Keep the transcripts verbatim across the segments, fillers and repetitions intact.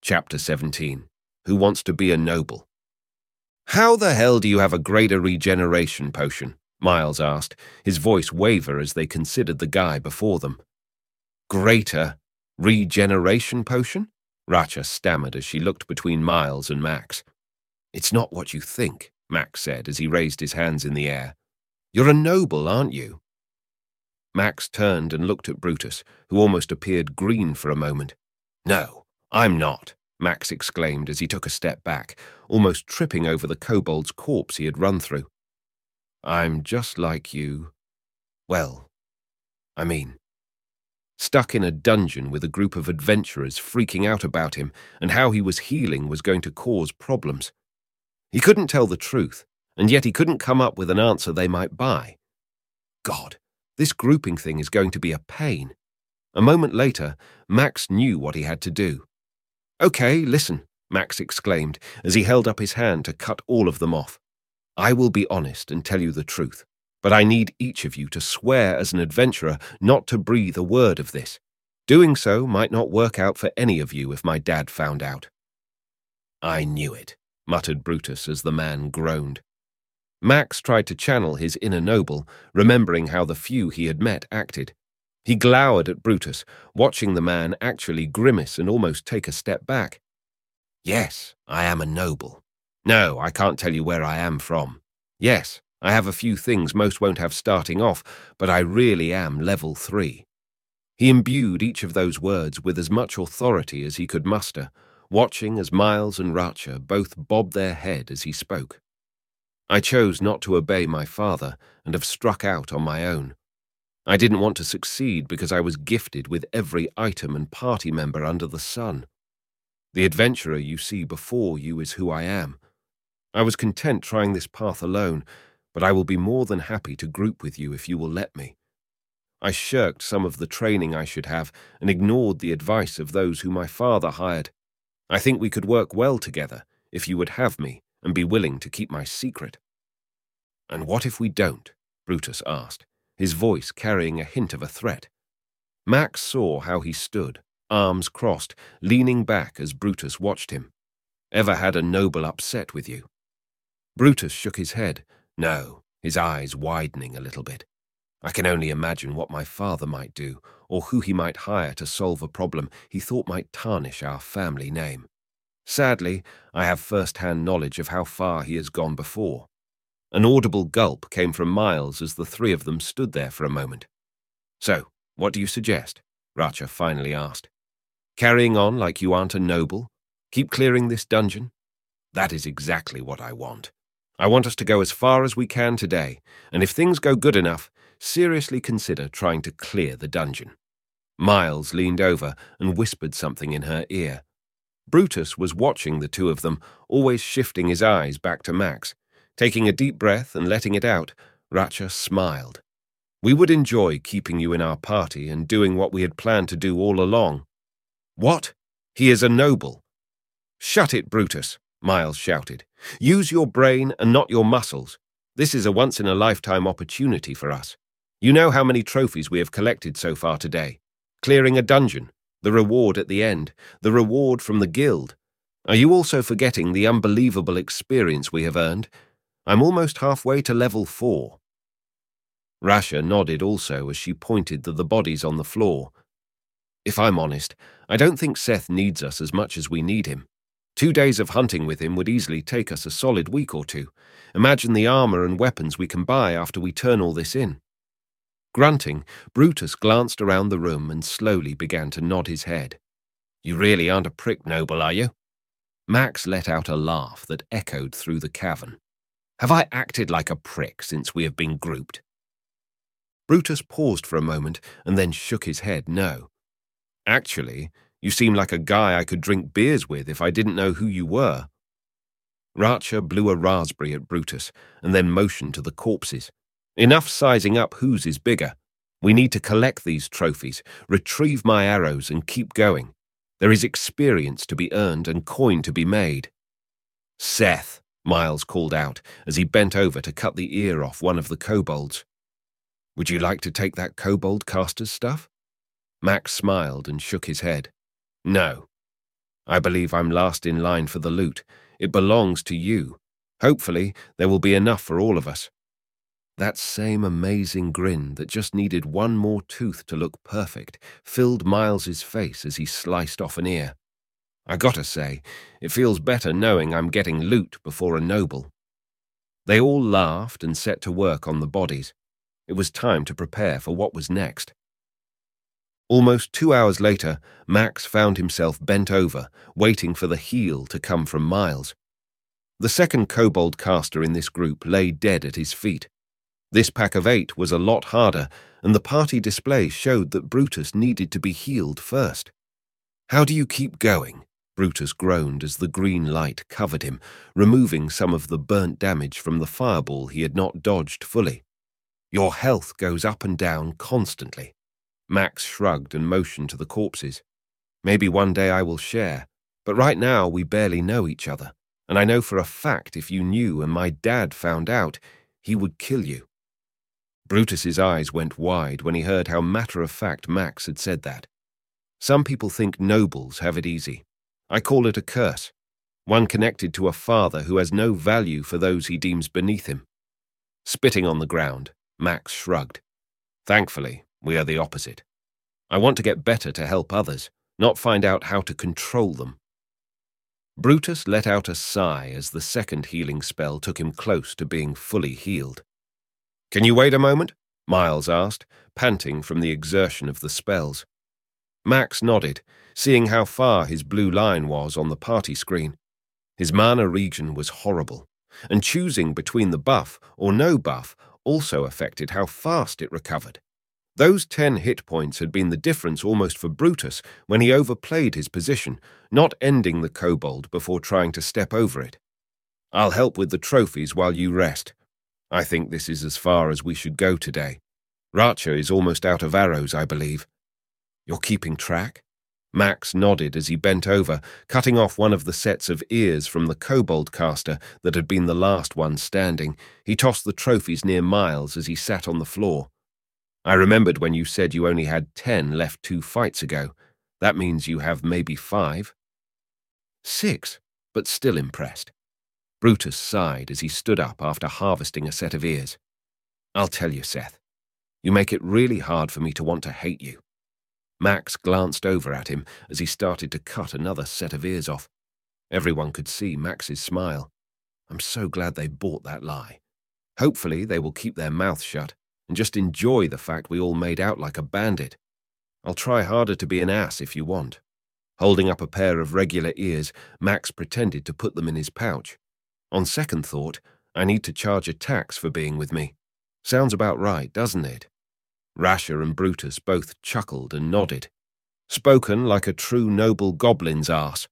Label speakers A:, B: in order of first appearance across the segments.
A: Chapter seventeen. Who Wants to Be a Noble? "How the hell do you have a greater regeneration potion?" Miles asked, his voice waver as they considered the guy before them. "Greater regeneration potion?" Racha stammered as she looked between Miles and Max. "It's not what you think," Max said as he raised his hands in the air. "You're a noble, aren't you?" Max turned and looked at Brutus, who almost appeared green for a moment. "No, I'm not," Max exclaimed as he took a step back, almost tripping over the kobold's corpse he had run through. "I'm just like you. Well, I mean, stuck in a dungeon with a group of adventurers freaking out about him and how he was healing was going to cause problems. He couldn't tell the truth, and yet he couldn't come up with an answer they might buy. God, this grouping thing is going to be a pain." A moment later, Max knew what he had to do. "Okay, listen," Max exclaimed as he held up his hand to cut all of them off. "I will be honest and tell you the truth, but I need each of you to swear as an adventurer not to breathe a word of this. Doing so might not work out for any of you if my dad found out." "I knew it," muttered Brutus as the man groaned. Max tried to channel his inner noble, remembering how the few he had met acted. He glowered at Brutus, watching the man actually grimace and almost take a step back. "Yes, I am a noble. No, I can't tell you where I am from. Yes, I have a few things most won't have starting off, but I really am level three." He imbued each of those words with as much authority as he could muster, watching as Miles and Racha both bobbed their head as he spoke. "I chose not to obey my father and have struck out on my own. I didn't want to succeed because I was gifted with every item and party member under the sun. The adventurer you see before you is who I am. I was content trying this path alone, but I will be more than happy to group with you if you will let me. I shirked some of the training I should have and ignored the advice of those who my father hired. I think we could work well together if you would have me and be willing to keep my secret." "And what if we don't?" Brutus asked, his voice carrying a hint of a threat. Max saw how he stood, arms crossed, leaning back as Brutus watched him. "Ever had a noble upset with you?" Brutus shook his head. "No," his eyes widening a little bit. "I can only imagine what my father might do, or who he might hire to solve a problem he thought might tarnish our family name. Sadly, I have first-hand knowledge of how far he has gone before." An audible gulp came from Miles as the three of them stood there for a moment. "So, what do you suggest?" Racha finally asked. "Carrying on like you aren't a noble? Keep clearing this dungeon?" "That is exactly what I want. I want us to go as far as we can today, and if things go good enough, seriously consider trying to clear the dungeon." Miles leaned over and whispered something in her ear. Brutus was watching the two of them, always shifting his eyes back to Max. Taking a deep breath and letting it out, Racha smiled. "We would enjoy keeping you in our party and doing what we had planned to do all along." "What? He is a noble." "Shut it, Brutus," Miles shouted. "Use your brain and not your muscles. This is a once-in-a-lifetime opportunity for us. You know how many trophies we have collected so far today. Clearing a dungeon, the reward at the end, the reward from the guild. Are you also forgetting the unbelievable experience we have earned? I'm almost halfway to level four." Racha nodded also as she pointed to the bodies on the floor. "If I'm honest, I don't think Seth needs us as much as we need him. Two days of hunting with him would easily take us a solid week or two. Imagine the armor and weapons we can buy after we turn all this in." Grunting, Brutus glanced around the room and slowly began to nod his head. "You really aren't a prick, noble, are you?" Max let out a laugh that echoed through the cavern. "Have I acted like a prick since we have been grouped?" Brutus paused for a moment and then shook his head no. "Actually, you seem like a guy I could drink beers with if I didn't know who you were." Racha blew a raspberry at Brutus and then motioned to the corpses. "Enough sizing up whose is bigger. We need to collect these trophies, retrieve my arrows, and keep going. There is experience to be earned and coin to be made." "Seth," Miles called out as he bent over to cut the ear off one of the kobolds. "Would you like to take that kobold caster's stuff?" Max smiled and shook his head. "No." I believe I'm last in line for the loot. It belongs to you. Hopefully, there will be enough for all of us." That same amazing grin that just needed one more tooth to look perfect filled Miles's face as he sliced off an ear. I gotta say, it feels better knowing I'm getting loot before a noble. They all laughed and set to work on the bodies. It was time to prepare for what was next. Almost two hours later, Max found himself bent over, waiting for the heel to come from Miles. The second kobold caster in this group lay dead at his feet. This pack of eight was a lot harder, and the party display showed that Brutus needed to be healed first. "How do you keep going?" Brutus groaned as the green light covered him, removing some of the burnt damage from the fireball he had not dodged fully. "Your health goes up and down constantly." Max shrugged and motioned to the corpses. "Maybe one day I will share, but right now we barely know each other, and I know for a fact if you knew and my dad found out, he would kill you." Brutus's eyes went wide when he heard how matter-of-fact Max had said that. Some people think nobles have it easy. I call it a curse, one connected to a father who has no value for those he deems beneath him. Spitting on the ground, Max shrugged. "Thankfully, we are the opposite. I want to get better to help others, not find out how to control them." Brutus let out a sigh as the second healing spell took him close to being fully healed. "Can you wait a moment?" Miles asked, panting from the exertion of the spells. Max nodded, seeing how far his blue line was on the party screen. His mana regen was horrible, and choosing between the buff or no buff also affected how fast it recovered. Those ten hit points had been the difference almost for Brutus when he overplayed his position, not ending the kobold before trying to step over it. "I'll help with the trophies while you rest. I think this is as far as we should go today. Racha is almost out of arrows, I believe." "You're keeping track?" Max nodded as he bent over, cutting off one of the sets of ears from the kobold caster that had been the last one standing. He tossed the trophies near Miles as he sat on the floor. "I remembered when you said you only had ten left two fights ago. That means you have maybe five?" "Six, but still impressed." Brutus sighed as he stood up after harvesting a set of ears. "I'll tell you, Seth. You make it really hard for me to want to hate you." Max glanced over at him as he started to cut another set of ears off. Everyone could see Max's smile. "I'm so glad they bought that lie. Hopefully they will keep their mouth shut and just enjoy the fact we all made out like a bandit. I'll try harder to be an ass if you want." Holding up a pair of regular ears, Max pretended to put them in his pouch. "On second thought, I need to charge a tax for being with me. Sounds about right, doesn't it?" Rasher and Brutus both chuckled and nodded. Spoken like a true noble goblin's arse.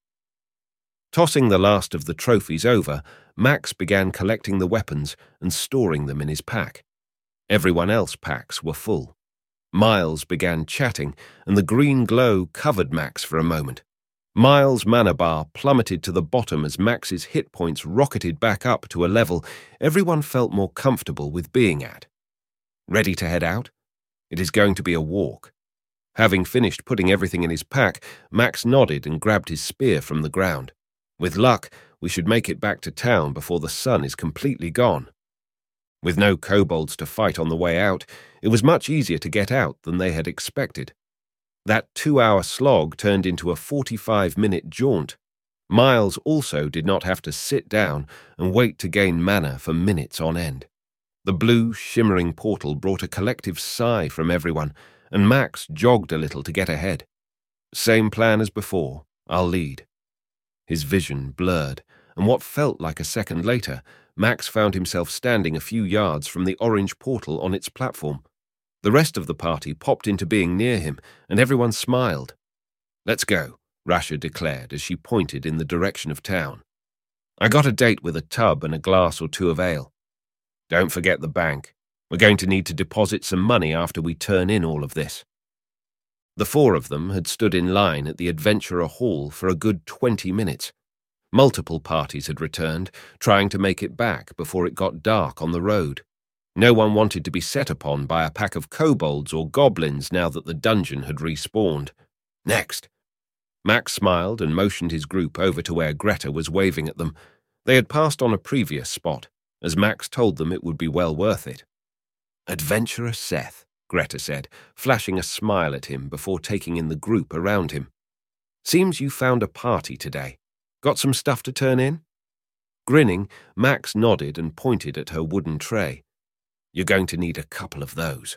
A: Tossing the last of the trophies over, Max began collecting the weapons and storing them in his pack. Everyone else's packs were full. Miles began chatting, and the green glow covered Max for a moment. Miles' mana bar plummeted to the bottom as Max's hit points rocketed back up to a level everyone felt more comfortable with being at. Ready to head out? It is going to be a walk. Having finished putting everything in his pack, Max nodded and grabbed his spear from the ground. With luck, we should make it back to town before the sun is completely gone. With no kobolds to fight on the way out, it was much easier to get out than they had expected. That two-hour slog turned into a forty-five-minute jaunt. Miles also did not have to sit down and wait to gain mana for minutes on end. The blue, shimmering portal brought a collective sigh from everyone, and Max jogged a little to get ahead. "Same plan as before. I'll lead." His vision blurred, and what felt like a second later, Max found himself standing a few yards from the orange portal on its platform. The rest of the party popped into being near him, and everyone smiled. "Let's go," Rasha declared as she pointed in the direction of town. "I got a date with a tub and a glass or two of ale. Don't forget the bank. We're going to need to deposit some money after we turn in all of this." The four of them had stood in line at the Adventurer Hall for a good twenty minutes. Multiple parties had returned, trying to make it back before it got dark on the road. No one wanted to be set upon by a pack of kobolds or goblins now that the dungeon had respawned. Next. Max smiled and motioned his group over to where Greta was waving at them. They had passed on a previous spot, as Max told them it would be well worth it. "Adventurer Seth," Greta said, flashing a smile at him before taking in the group around him. "Seems you found a party today. Got some stuff to turn in?" Grinning, Max nodded and pointed at her wooden tray. "You're going to need a couple of those."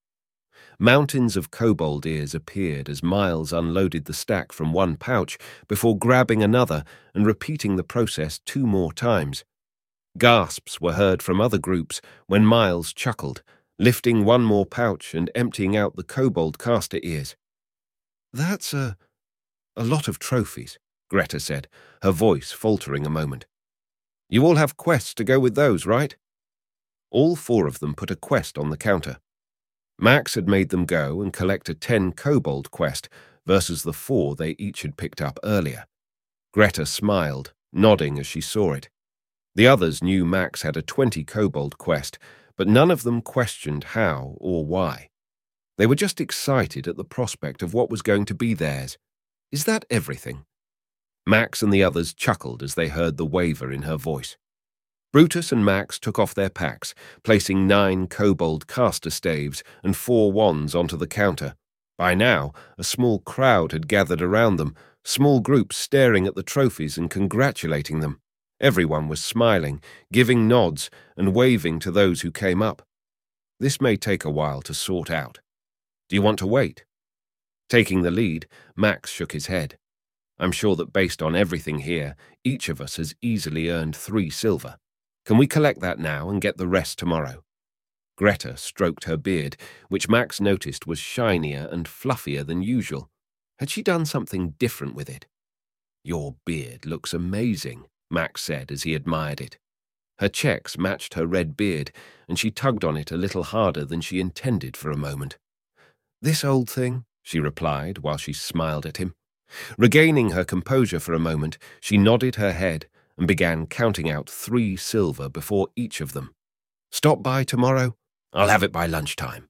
A: Mountains of kobold ears appeared as Miles unloaded the stack from one pouch before grabbing another and repeating the process two more times. Gasps were heard from other groups when Miles chuckled, lifting one more pouch and emptying out the kobold caster ears. "That's a... a lot of trophies," Greta said, her voice faltering a moment. "You all have quests to go with those, right?" All four of them put a quest on the counter. Max had made them go and collect a ten kobold quest versus the four they each had picked up earlier. Greta smiled, nodding as she saw it. The others knew Max had a twenty kobold quest, but none of them questioned how or why. They were just excited at the prospect of what was going to be theirs. "Is that everything?" Max and the others chuckled as they heard the waver in her voice. Brutus and Max took off their packs, placing nine kobold caster staves and four wands onto the counter. By now, a small crowd had gathered around them, small groups staring at the trophies and congratulating them. Everyone was smiling, giving nods, and waving to those who came up. This may take a while to sort out. "Do you want to wait?" Taking the lead, Max shook his head. "I'm sure that based on everything here, each of us has easily earned three silver. Can we collect that now and get the rest tomorrow?" Greta stroked her beard, which Max noticed was shinier and fluffier than usual. Had she done something different with it? "Your beard looks amazing," Max said as he admired it. Her checks matched her red beard, and she tugged on it a little harder than she intended for a moment. "This old thing," she replied while she smiled at him. Regaining her composure for a moment, she nodded her head and began counting out three silver before each of them. "Stop by tomorrow? I'll have it by lunchtime."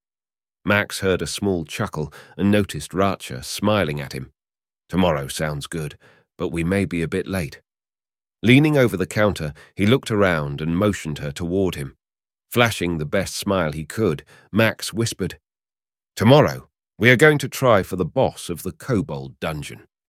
A: Max heard a small chuckle and noticed Racha smiling at him. "Tomorrow sounds good, but we may be a bit late." Leaning over the counter, he looked around and motioned her toward him. Flashing the best smile he could, Max whispered, "Tomorrow, we are going to try for the boss of the Kobold Dungeon."